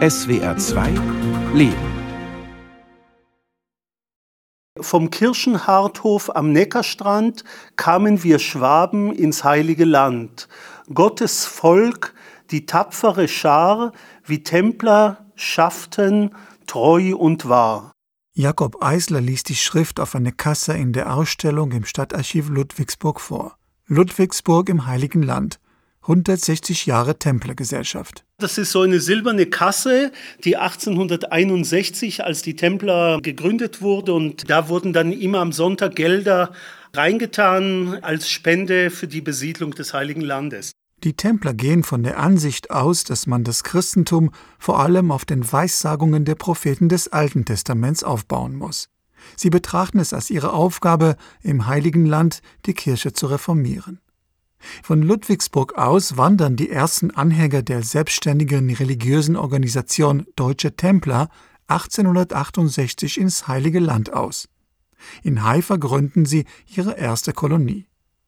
SWR 2 Leben. Vom Kirchenharthof am Neckarstrand kamen wir Schwaben ins Heilige Land. Gottes Volk, die tapfere Schar, wie Templer schafften, treu und wahr. Jakob Eisler liest die Schrift auf eine Kasse in der Ausstellung im Stadtarchiv Ludwigsburg vor. Ludwigsburg im Heiligen Land. 160 Jahre Templergesellschaft. Das ist so eine silberne Kasse, die 1861, als die Templer gegründet wurde, und da wurden dann immer am Sonntag Gelder reingetan als Spende für die Besiedlung des Heiligen Landes. Die Templer gehen von der Ansicht aus, dass man das Christentum vor allem auf den Weissagungen der Propheten des Alten Testaments aufbauen muss. Sie betrachten es als ihre Aufgabe, im Heiligen Land die Kirche zu reformieren. Von Ludwigsburg aus wandern die ersten Anhänger der selbstständigen religiösen Organisation Deutsche Templer 1868 ins Heilige Land aus. In Haifa gründen sie ihre erste Kolonie.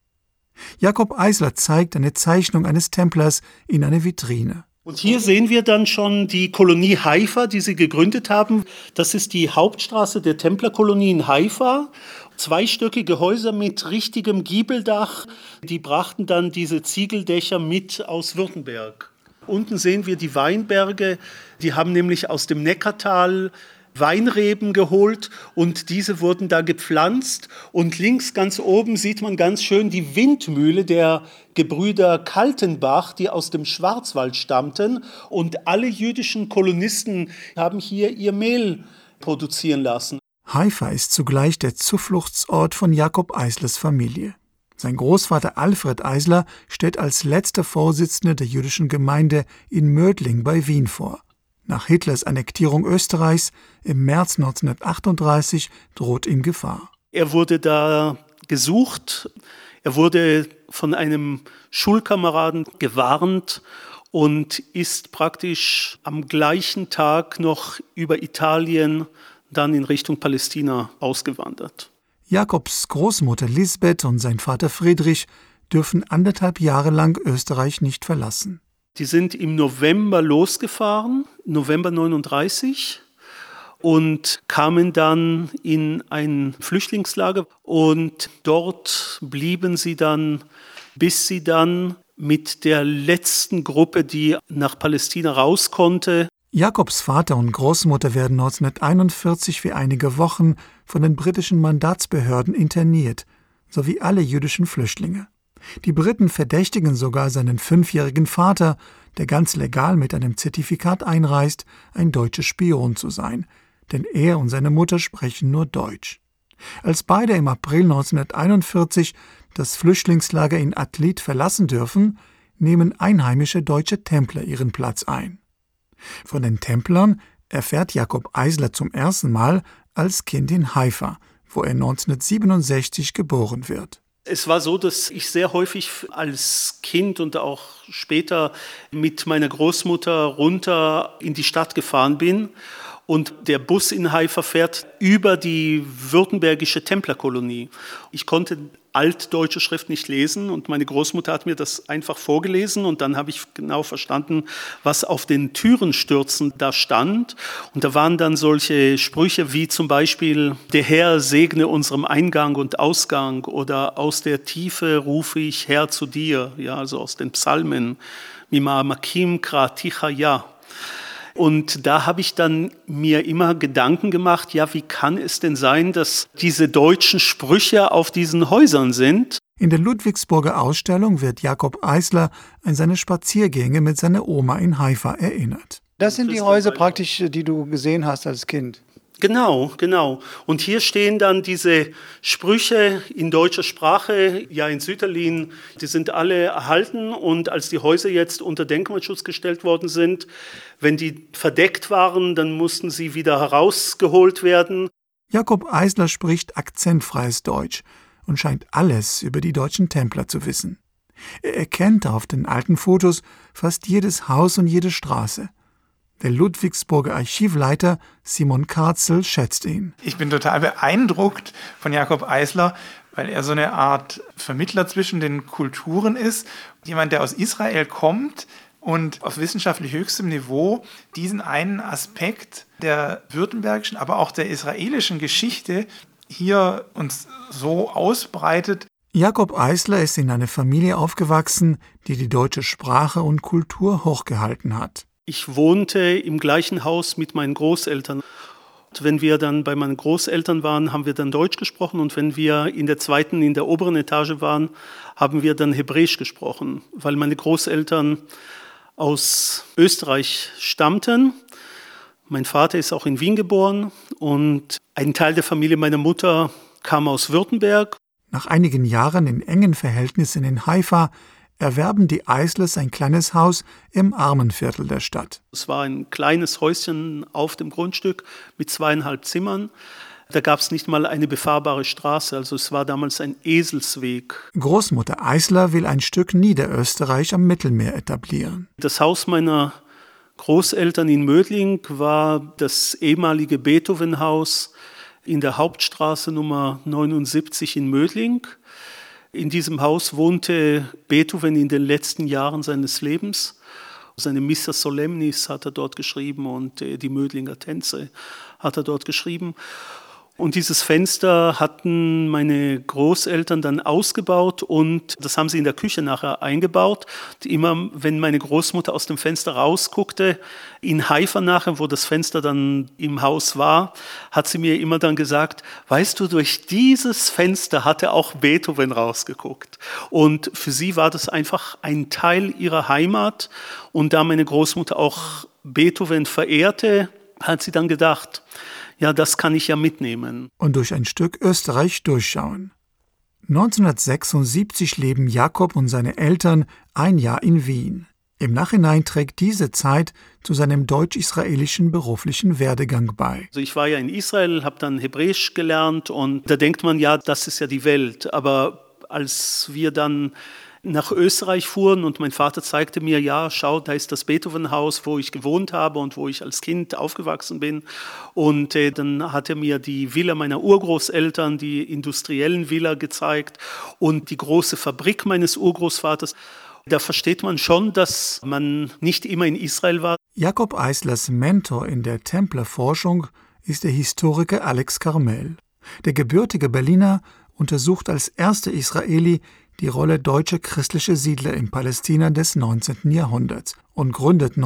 Jakob Eisler zeigt eine Zeichnung eines Templers in eine Vitrine. Und hier sehen wir dann schon die Kolonie Haifa, die sie gegründet haben. Das ist die Hauptstraße der Templerkolonie in Haifa. Zweistöckige Häuser mit richtigem Giebeldach, die brachten dann diese Ziegeldächer mit aus Württemberg. Unten sehen wir die Weinberge, die haben nämlich aus dem Neckartal Weinreben geholt und diese wurden da gepflanzt. Und links ganz oben sieht man ganz schön die Windmühle der Gebrüder Kaltenbach, die aus dem Schwarzwald stammten. Und alle jüdischen Kolonisten haben hier ihr Mehl produzieren lassen. Haifa ist zugleich der Zufluchtsort von Jakob Eislers Familie. Sein Großvater Alfred Eisler steht als letzter Vorsitzender der jüdischen Gemeinde in Mödling bei Wien vor. Nach Hitlers Annektierung Österreichs im März 1938 droht ihm Gefahr. Er wurde da gesucht, er wurde von einem Schulkameraden gewarnt und ist praktisch am gleichen Tag noch über Italien dann in Richtung Palästina ausgewandert. Jakobs Großmutter Lisbeth und sein Vater Friedrich dürfen 1,5 Jahre lang Österreich nicht verlassen. Die sind im November losgefahren, November 1939, und kamen dann in ein Flüchtlingslager. Und dort blieben sie dann, bis sie dann mit der letzten Gruppe, die nach Palästina raus konnte. Jakobs Vater und Großmutter werden 1941 für einige Wochen von den britischen Mandatsbehörden interniert, sowie alle jüdischen Flüchtlinge. Die Briten verdächtigen sogar seinen 5-jährigen Vater, der ganz legal mit einem Zertifikat einreist, ein deutscher Spion zu sein, denn er und seine Mutter sprechen nur Deutsch. Als beide im April 1941 das Flüchtlingslager in Atlit verlassen dürfen, nehmen einheimische deutsche Templer ihren Platz ein. Von den Templern erfährt Jakob Eisler zum ersten Mal als Kind in Haifa, wo er 1967 geboren wird. Es war so, dass ich sehr häufig als Kind und auch später mit meiner Großmutter runter in die Stadt gefahren bin. Und der Bus in Haifa fährt über die württembergische Templerkolonie. Ich konnte altdeutsche Schrift nicht lesen und meine Großmutter hat mir das einfach vorgelesen und dann habe ich genau verstanden, was auf den Türenstürzen da stand. Und da waren dann solche Sprüche wie zum Beispiel: Der Herr segne unserem Eingang und Ausgang, oder aus der Tiefe rufe ich Herr zu dir, ja, also aus den Psalmen, Mima Makim Kra Tichaya. Und da habe ich dann mir immer Gedanken gemacht, ja, wie kann es denn sein, dass diese deutschen Sprüche auf diesen Häusern sind? In der Ludwigsburger Ausstellung wird Jakob Eisler an seine Spaziergänge mit seiner Oma in Haifa erinnert. Das sind die Häuser praktisch, die du gesehen hast als Kind. Genau. Und hier stehen dann diese Sprüche in deutscher Sprache, ja in Sütterlin, die sind alle erhalten. Und als die Häuser jetzt unter Denkmalschutz gestellt worden sind, wenn die verdeckt waren, dann mussten sie wieder herausgeholt werden. Jakob Eisler spricht akzentfreies Deutsch und scheint alles über die deutschen Templer zu wissen. Er erkennt auf den alten Fotos fast jedes Haus und jede Straße. Der Ludwigsburger Archivleiter Simon Karzel schätzt ihn. Ich bin total beeindruckt von Jakob Eisler, weil er so eine Art Vermittler zwischen den Kulturen ist. Jemand, der aus Israel kommt und auf wissenschaftlich höchstem Niveau diesen einen Aspekt der württembergischen, aber auch der israelischen Geschichte hier uns so ausbreitet. Jakob Eisler ist in einer Familie aufgewachsen, die die deutsche Sprache und Kultur hochgehalten hat. Ich wohnte im gleichen Haus mit meinen Großeltern. Wenn wir dann bei meinen Großeltern waren, haben wir dann Deutsch gesprochen und wenn wir in der oberen Etage waren, haben wir dann Hebräisch gesprochen, weil meine Großeltern aus Österreich stammten. Mein Vater ist auch in Wien geboren und ein Teil der Familie meiner Mutter kam aus Württemberg. Nach einigen Jahren in engen Verhältnissen in Haifa erwerben die Eislers ein kleines Haus im Armenviertel der Stadt. Es war ein kleines Häuschen auf dem Grundstück mit 2,5 Zimmern. Da gab es nicht mal eine befahrbare Straße, also es war damals ein Eselsweg. Großmutter Eisler will ein Stück Niederösterreich am Mittelmeer etablieren. Das Haus meiner Großeltern in Mödling war das ehemalige Beethoven-Haus in der Hauptstraße Nummer 79 in Mödling. In diesem Haus wohnte Beethoven in den letzten Jahren seines Lebens. Seine Missa Solemnis hat er dort geschrieben und die Mödlinger Tänze hat er dort geschrieben. Und dieses Fenster hatten meine Großeltern dann ausgebaut und das haben sie in der Küche nachher eingebaut. Immer wenn meine Großmutter aus dem Fenster rausguckte, in Haifa nachher, wo das Fenster dann im Haus war, hat sie mir immer dann gesagt, weißt du, durch dieses Fenster hatte auch Beethoven rausgeguckt. Und für sie war das einfach ein Teil ihrer Heimat. Und da meine Großmutter auch Beethoven verehrte, hat sie dann gedacht, ja, das kann ich ja mitnehmen. Und durch ein Stück Österreich durchschauen. 1976 leben Jakob und seine Eltern ein Jahr in Wien. Im Nachhinein trägt diese Zeit zu seinem deutsch-israelischen beruflichen Werdegang bei. Also ich war ja in Israel, habe dann Hebräisch gelernt und da denkt man, ja, das ist ja die Welt. Aber als wir dann nach Österreich fuhren und mein Vater zeigte mir, ja, schau, da ist das Beethoven-Haus, wo ich gewohnt habe und wo ich als Kind aufgewachsen bin. Und dann hat er mir die Villa meiner Urgroßeltern, die industriellen Villa gezeigt und die große Fabrik meines Urgroßvaters. Da versteht man schon, dass man nicht immer in Israel war. Jakob Eislers Mentor in der Templerforschung ist der Historiker Alex Carmel. Der gebürtige Berliner untersucht als erster Israeli die Rolle deutscher christlicher Siedler in Palästina des 19. Jahrhunderts und gründet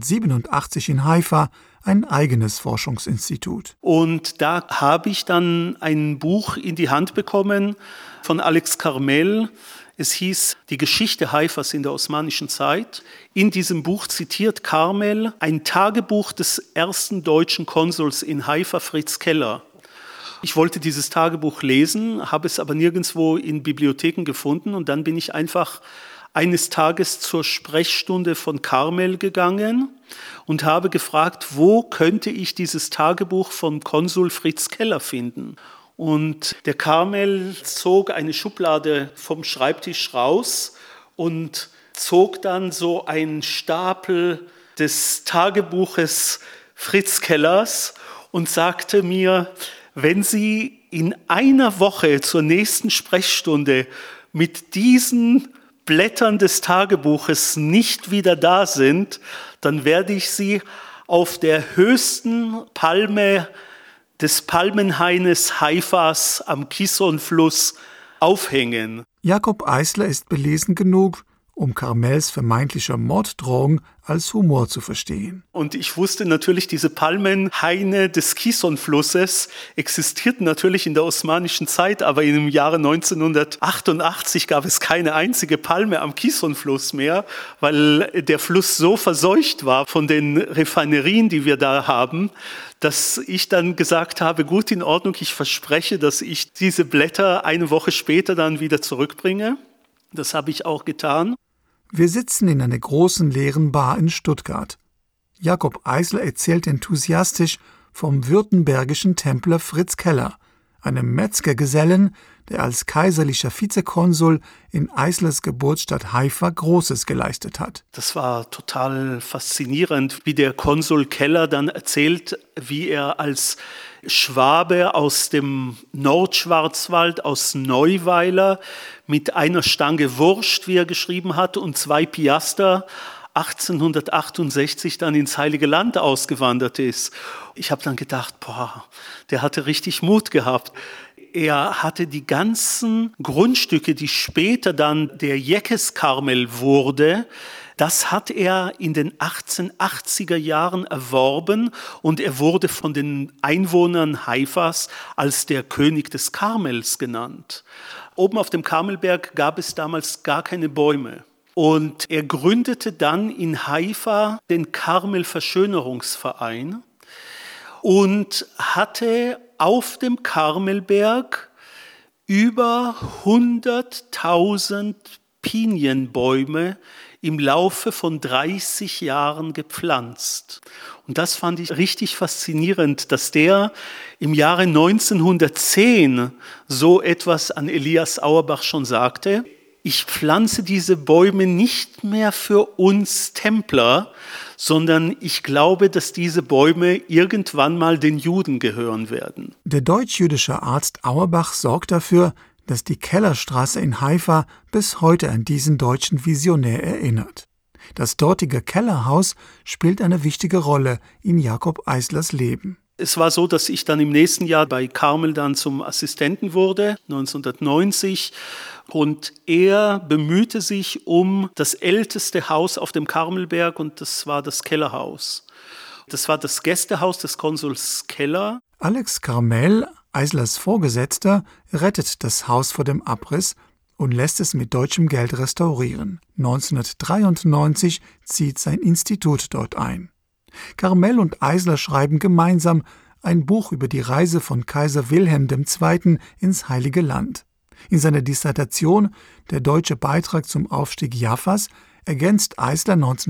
1987 in Haifa ein eigenes Forschungsinstitut. Und da habe ich dann ein Buch in die Hand bekommen von Alex Carmel. Es hieß Die Geschichte Haifas in der osmanischen Zeit. In diesem Buch zitiert Carmel ein Tagebuch des ersten deutschen Konsuls in Haifa, Fritz Keller. Ich wollte dieses Tagebuch lesen, habe es aber nirgendwo in Bibliotheken gefunden und dann bin ich einfach eines Tages zur Sprechstunde von Carmel gegangen und habe gefragt, wo könnte ich dieses Tagebuch vom Konsul Fritz Keller finden? Und der Carmel zog eine Schublade vom Schreibtisch raus und zog dann so einen Stapel des Tagebuches Fritz Kellers und sagte mir, wenn Sie in einer Woche zur nächsten Sprechstunde mit diesen Blättern des Tagebuches nicht wieder da sind, dann werde ich Sie auf der höchsten Palme des Palmenhaines Haifas am Kison-Fluss aufhängen. Jakob Eisler ist belesen genug, um Carmels vermeintlicher Morddrohung als Humor zu verstehen. Und ich wusste natürlich, diese Palmenhaine des Kison-Flusses existierten natürlich in der osmanischen Zeit, aber im Jahre 1988 gab es keine einzige Palme am Kison-Fluss mehr, weil der Fluss so verseucht war von den Raffinerien, die wir da haben, dass ich dann gesagt habe, gut, in Ordnung, ich verspreche, dass ich diese Blätter eine Woche später dann wieder zurückbringe. Das habe ich auch getan. Wir sitzen in einer großen leeren Bar in Stuttgart. Jakob Eisler erzählt enthusiastisch vom württembergischen Templer Fritz Keller, einem Metzgergesellen, der als kaiserlicher Vizekonsul in Eislers Geburtsstadt Haifa Großes geleistet hat. Das war total faszinierend, wie der Konsul Keller dann erzählt, wie er als Schwabe aus dem Nordschwarzwald, aus Neuweiler, mit einer Stange Wurst, wie er geschrieben hat, und 2 Piaster 1868 dann ins Heilige Land ausgewandert ist. Ich habe dann gedacht, der hatte richtig Mut gehabt. Er hatte die ganzen Grundstücke, die später dann der Jeckes-Karmel wurde, das hat er in den 1880er Jahren erworben und er wurde von den Einwohnern Haifas als der König des Karmels genannt. Oben auf dem Karmelberg gab es damals gar keine Bäume. Und er gründete dann in Haifa den Karmel-Verschönerungsverein und hatte auf dem Karmelberg über 100.000 Pinienbäume im Laufe von 30 Jahren gepflanzt. Und das fand ich richtig faszinierend, dass der im Jahre 1910 so etwas an Elias Auerbach schon sagte. Ich pflanze diese Bäume nicht mehr für uns Templer, sondern ich glaube, dass diese Bäume irgendwann mal den Juden gehören werden. Der deutsch-jüdische Arzt Auerbach sorgt dafür, dass die Kellerstraße in Haifa bis heute an diesen deutschen Visionär erinnert. Das dortige Kellerhaus spielt eine wichtige Rolle in Jakob Eislers Leben. Es war so, dass ich dann im nächsten Jahr bei Karmel dann zum Assistenten wurde, 1990. Und er bemühte sich um das älteste Haus auf dem Karmelberg und das war das Kellerhaus. Das war das Gästehaus des Konsuls Keller. Alex Karmel, Eislers Vorgesetzter, rettet das Haus vor dem Abriss und lässt es mit deutschem Geld restaurieren. 1993 zieht sein Institut dort ein. Karmel und Eisler schreiben gemeinsam ein Buch über die Reise von Kaiser Wilhelm II. Ins Heilige Land. In seiner Dissertation »Der deutsche Beitrag zum Aufstieg Jaffas« ergänzt Eisler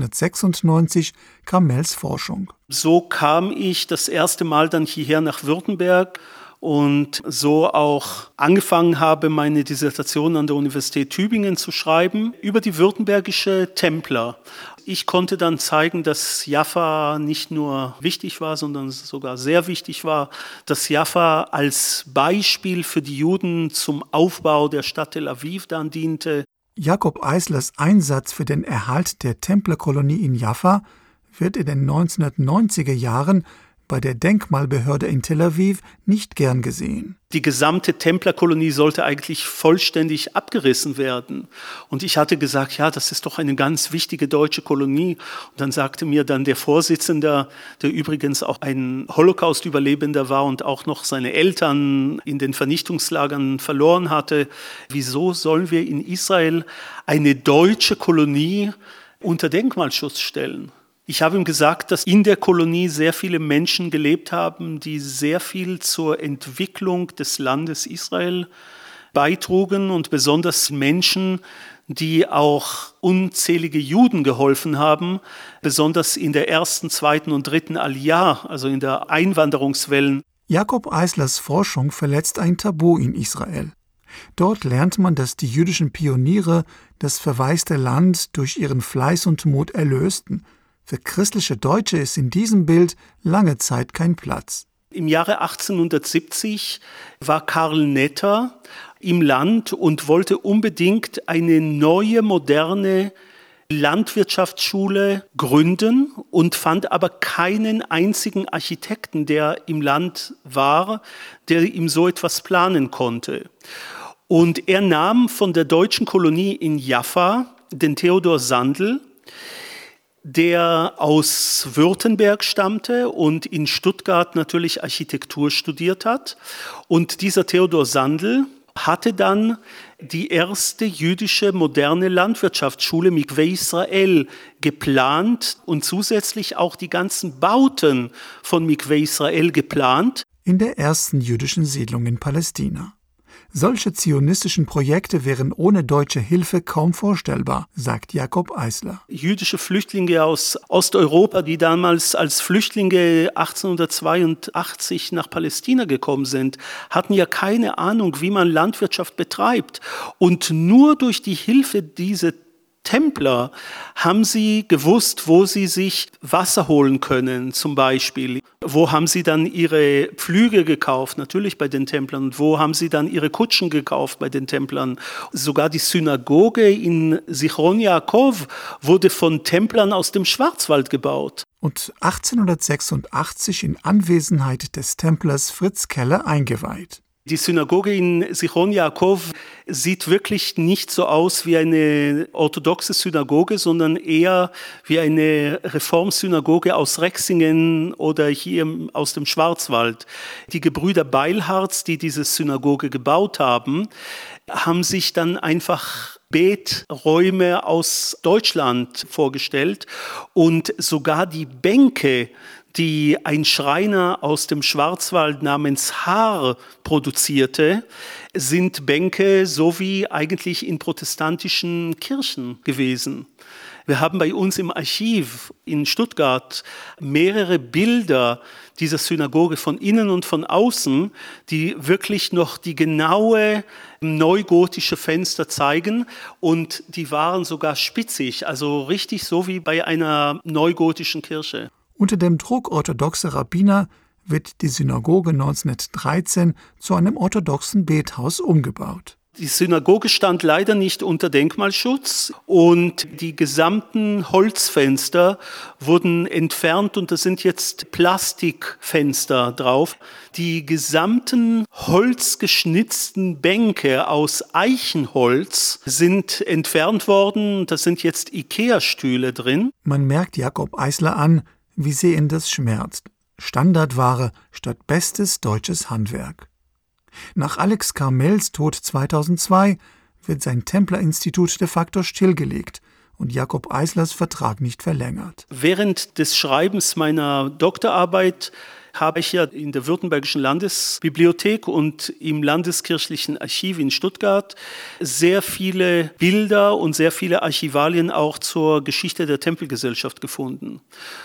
1996 Karmels Forschung. So kam ich das erste Mal dann hierher nach Württemberg und so auch angefangen habe, meine Dissertation an der Universität Tübingen zu schreiben über die württembergische Templer. Ich konnte dann zeigen, dass Jaffa nicht nur wichtig war, sondern sogar sehr wichtig war, dass Jaffa als Beispiel für die Juden zum Aufbau der Stadt Tel Aviv dann diente. Jakob Eislers Einsatz für den Erhalt der Templerkolonie in Jaffa wird in den 1990er Jahren bei der Denkmalbehörde in Tel Aviv nicht gern gesehen. Die gesamte Templerkolonie sollte eigentlich vollständig abgerissen werden. Und ich hatte gesagt, ja, das ist doch eine ganz wichtige deutsche Kolonie. Und dann sagte mir dann der Vorsitzende, der übrigens auch ein Holocaust-Überlebender war und auch noch seine Eltern in den Vernichtungslagern verloren hatte, wieso sollen wir in Israel eine deutsche Kolonie unter Denkmalschutz stellen? Ich habe ihm gesagt, dass in der Kolonie sehr viele Menschen gelebt haben, die sehr viel zur Entwicklung des Landes Israel beitrugen und besonders Menschen, die auch unzählige Juden geholfen haben, besonders in der ersten, zweiten und dritten Aliyah, also in der Einwanderungswellen. Jakob Eislers Forschung verletzt ein Tabu in Israel. Dort lernt man, dass die jüdischen Pioniere das verwaiste Land durch ihren Fleiß und Mut erlösten. Für christliche Deutsche ist in diesem Bild lange Zeit kein Platz. Im Jahre 1870 war Karl Netter im Land und wollte unbedingt eine neue, moderne Landwirtschaftsschule gründen und fand aber keinen einzigen Architekten, der im Land war, der ihm so etwas planen konnte. Und er nahm von der deutschen Kolonie in Jaffa den Theodor Sandl, der aus Württemberg stammte und in Stuttgart natürlich Architektur studiert hat. Und dieser Theodor Sandl hatte dann die erste jüdische moderne Landwirtschaftsschule Mikveh Israel geplant und zusätzlich auch die ganzen Bauten von Mikveh Israel geplant. In der ersten jüdischen Siedlung in Palästina. Solche zionistischen Projekte wären ohne deutsche Hilfe kaum vorstellbar, sagt Jakob Eisler. Jüdische Flüchtlinge aus Osteuropa, die damals als Flüchtlinge 1882 nach Palästina gekommen sind, hatten ja keine Ahnung, wie man Landwirtschaft betreibt. Und nur durch die Hilfe dieser Templer haben sie gewusst, wo sie sich Wasser holen können, zum Beispiel. Wo haben sie dann ihre Pflüge gekauft? Natürlich bei den Templern. Und wo haben sie dann ihre Kutschen gekauft bei den Templern? Sogar die Synagoge in Zichron Yaakov wurde von Templern aus dem Schwarzwald gebaut. Und 1886 in Anwesenheit des Templers Fritz Keller eingeweiht. Die Synagoge in Zichron Yaakov sieht wirklich nicht so aus wie eine orthodoxe Synagoge, sondern eher wie eine Reformsynagoge aus Rexingen oder hier aus dem Schwarzwald. Die Gebrüder Beilharz, die diese Synagoge gebaut haben, haben sich dann einfach Beträume aus Deutschland vorgestellt und sogar die Bänke, die ein Schreiner aus dem Schwarzwald namens Haar produzierte, sind Bänke so wie eigentlich in protestantischen Kirchen gewesen. Wir haben bei uns im Archiv in Stuttgart mehrere Bilder dieser Synagoge von innen und von außen, die wirklich noch die genaue neugotische Fenster zeigen und die waren sogar spitzig, also richtig so wie bei einer neugotischen Kirche. Unter dem Druck orthodoxer Rabbiner wird die Synagoge 1913 zu einem orthodoxen Bethaus umgebaut. Die Synagoge stand leider nicht unter Denkmalschutz und die gesamten Holzfenster wurden entfernt und da sind jetzt Plastikfenster drauf. Die gesamten holzgeschnitzten Bänke aus Eichenholz sind entfernt worden. Da sind jetzt Ikea-Stühle drin. Man merkt Jakob Eisler an, wie sehr ihn das schmerzt. Standardware statt bestes deutsches Handwerk. Nach Alex Carmels Tod 2002 wird sein Templerinstitut de facto stillgelegt und Jakob Eislers Vertrag nicht verlängert. Während des Schreibens meiner Doktorarbeit habe ich ja in der Württembergischen Landesbibliothek und im Landeskirchlichen Archiv in Stuttgart sehr viele Bilder und sehr viele Archivalien auch zur Geschichte der Tempelgesellschaft gefunden.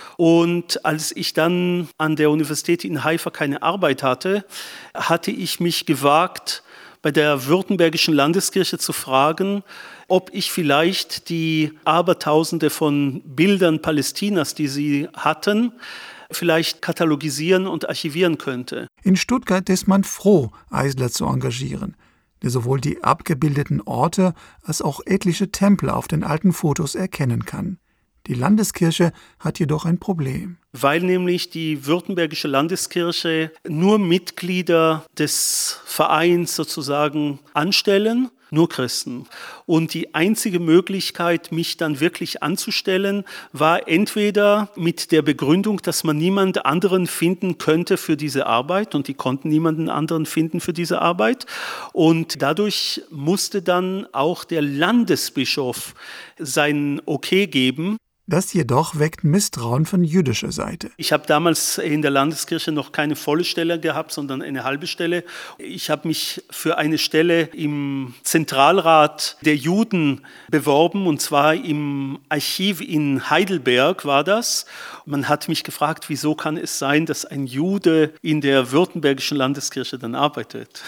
Und als ich dann an der Universität in Haifa keine Arbeit hatte, hatte ich mich gewagt, bei der Württembergischen Landeskirche zu fragen, ob ich vielleicht die Abertausende von Bildern Palästinas, die sie hatten, vielleicht katalogisieren und archivieren könnte. In Stuttgart ist man froh, Eisler zu engagieren, der sowohl die abgebildeten Orte als auch etliche Tempel auf den alten Fotos erkennen kann. Die Landeskirche hat jedoch ein Problem. Weil nämlich die Württembergische Landeskirche nur Mitglieder des Vereins sozusagen anstellen, nur Christen. Und die einzige Möglichkeit, mich dann wirklich anzustellen, war entweder mit der Begründung, dass man niemand anderen finden könnte für diese Arbeit und die konnten niemanden anderen finden für diese Arbeit. Und dadurch musste dann auch der Landesbischof sein Okay geben. Das jedoch weckt Misstrauen von jüdischer Seite. Ich habe damals in der Landeskirche noch keine volle Stelle gehabt, sondern eine halbe Stelle. Ich habe mich für eine Stelle im Zentralrat der Juden beworben, und zwar im Archiv in Heidelberg war das. Man hat mich gefragt, wieso kann es sein, dass ein Jude in der Württembergischen Landeskirche dann arbeitet?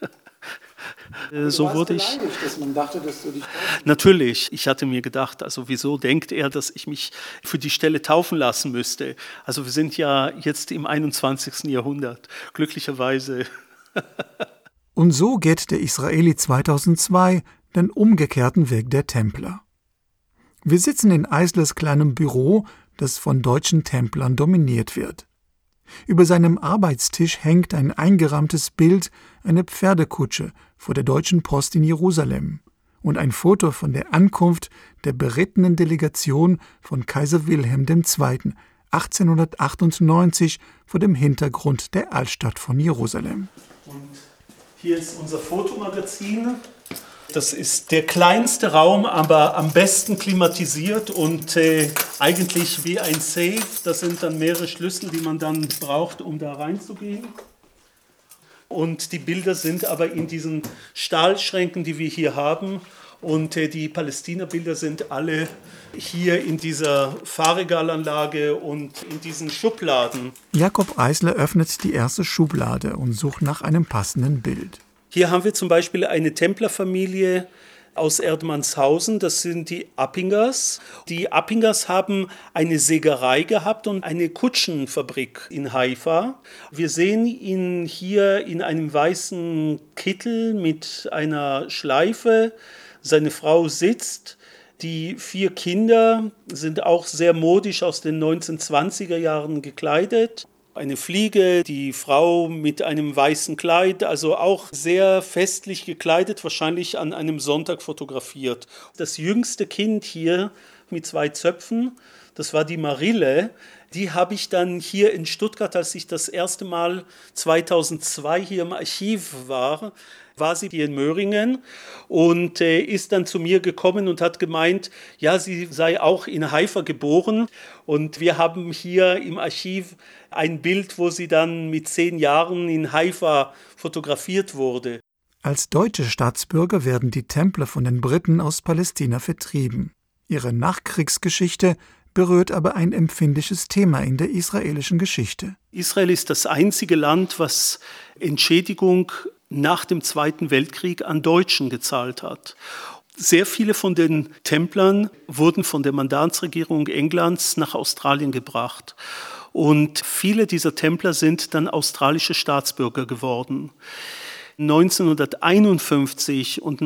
So wurde ich. Dass man dachte, dass du dich Natürlich, ich hatte mir gedacht, also wieso denkt er, dass ich mich für die Stelle taufen lassen müsste? Also wir sind ja jetzt im 21. Jahrhundert, glücklicherweise. Und so geht der Israeli 2002 den umgekehrten Weg der Templer. Wir sitzen in Eislers kleinem Büro, das von deutschen Templern dominiert wird. Über seinem Arbeitstisch hängt ein eingerahmtes Bild, eine Pferdekutsche vor der Deutschen Post in Jerusalem und ein Foto von der Ankunft der berittenen Delegation von Kaiser Wilhelm II. 1898 vor dem Hintergrund der Altstadt von Jerusalem. Und hier ist unser Fotomagazin. Das ist der kleinste Raum, aber am besten klimatisiert und eigentlich wie ein Safe. Das sind dann mehrere Schlüssel, die man dann braucht, um da reinzugehen. Und die Bilder sind aber in diesen Stahlschränken, die wir hier haben. Und die Palästina-Bilder sind alle hier in dieser Fahrregalanlage und in diesen Schubladen. Jakob Eisler öffnet die erste Schublade und sucht nach einem passenden Bild. Hier haben wir zum Beispiel eine Templerfamilie, aus Erdmannshausen, das sind die Appingers. Die Appingers haben eine Sägerei gehabt und eine Kutschenfabrik in Haifa. Wir sehen ihn hier in einem weißen Kittel mit einer Schleife. Seine Frau sitzt. Die 4 Kinder sind auch sehr modisch aus den 1920er Jahren gekleidet. Eine Fliege, die Frau mit einem weißen Kleid, also auch sehr festlich gekleidet, wahrscheinlich an einem Sonntag fotografiert. Das jüngste Kind hier mit 2 Zöpfen, das war die Marille. Die habe ich dann hier in Stuttgart, als ich das erste Mal 2002 hier im Archiv war sie hier in Möhringen und ist dann zu mir gekommen und hat gemeint, ja, sie sei auch in Haifa geboren. Und wir haben hier im Archiv ein Bild, wo sie dann mit 10 Jahren in Haifa fotografiert wurde. Als deutsche Staatsbürger werden die Templer von den Briten aus Palästina vertrieben. Ihre Nachkriegsgeschichte berührt aber ein empfindliches Thema in der israelischen Geschichte. Israel ist das einzige Land, was Entschädigung nach dem Zweiten Weltkrieg an Deutschen gezahlt hat. Sehr viele von den Templern wurden von der Mandatsregierung Englands nach Australien gebracht. Und viele dieser Templer sind dann australische Staatsbürger geworden. 1951 und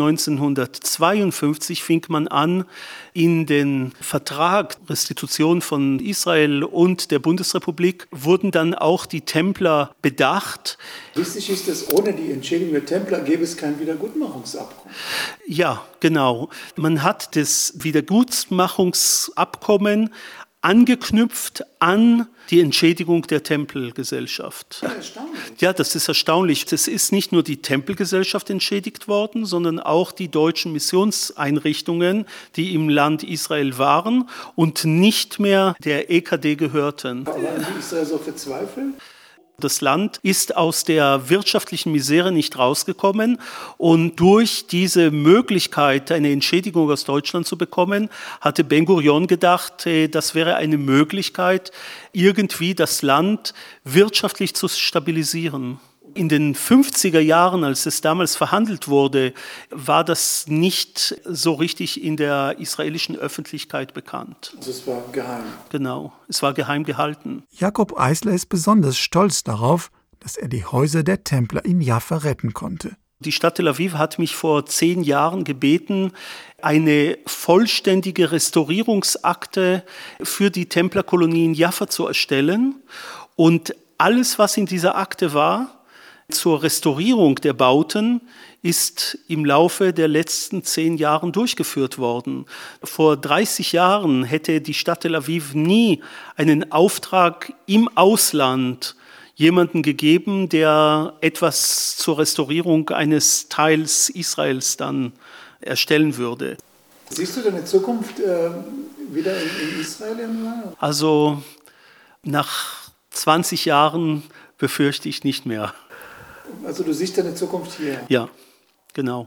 1952 fing man an, in den Vertrag Restitution von Israel und der Bundesrepublik wurden dann auch die Templer bedacht. Wichtig ist, dass ohne die Entschädigung der Templer gäbe es kein Wiedergutmachungsabkommen. Ja, genau. Man hat das Wiedergutmachungsabkommen angeknüpft an die Entschädigung der Tempelgesellschaft. Ja, erstaunlich. Ja, das ist erstaunlich. Es ist nicht nur die Tempelgesellschaft entschädigt worden, sondern auch die deutschen Missionseinrichtungen, die im Land Israel waren und nicht mehr der EKD gehörten. Aber an die Israel so verzweifelt? Das Land ist aus der wirtschaftlichen Misere nicht rausgekommen und durch diese Möglichkeit, eine Entschädigung aus Deutschland zu bekommen, hatte Ben-Gurion gedacht, das wäre eine Möglichkeit, irgendwie das Land wirtschaftlich zu stabilisieren. In den 50er Jahren, als es damals verhandelt wurde, war das nicht so richtig in der israelischen Öffentlichkeit bekannt. Also es war geheim. Genau, es war geheim gehalten. Jakob Eisler ist besonders stolz darauf, dass er die Häuser der Templer in Jaffa retten konnte. Die Stadt Tel Aviv hat mich vor 10 Jahren gebeten, eine vollständige Restaurierungsakte für die Templerkolonie in Jaffa zu erstellen. Und alles, was in dieser Akte war, zur Restaurierung der Bauten ist im Laufe der letzten 10 Jahre durchgeführt worden. Vor 30 Jahren hätte die Stadt Tel Aviv nie einen Auftrag im Ausland jemanden gegeben, der etwas zur Restaurierung eines Teils Israels dann erstellen würde. Siehst du deine Zukunft wieder in Israel irgendwann? Also nach 20 Jahren befürchte ich nicht mehr. Also du siehst deine Zukunft hier? Ja, genau.